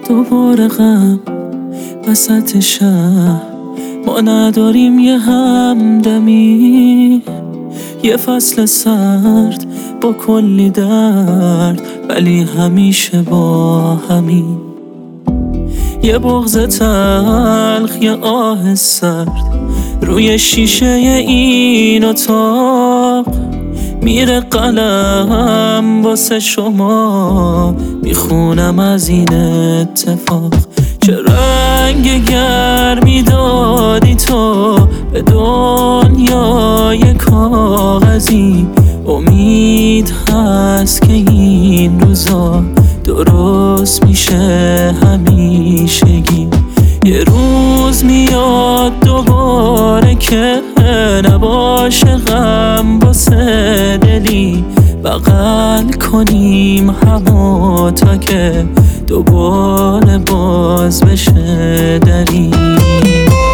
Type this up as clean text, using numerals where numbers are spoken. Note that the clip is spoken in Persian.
دوباره غم وسط شهر، ما نداریم یه همدمی، یه فصل سرد با کلی درد، ولی همیشه با همین. یه بغض تلخ، یه آه سرد روی شیشه این اتاق، میره قلم واسه شما، میخونم از این اتفاق. چه رنگ گرمی دادی تو به دنیای کاغذی، امید هست که این روزا درست میشه همیشگی. یه روز میاد دوباره که نباشه غم واسه دلی، بغل کنیم همو تا که دوباره باز بشه دری.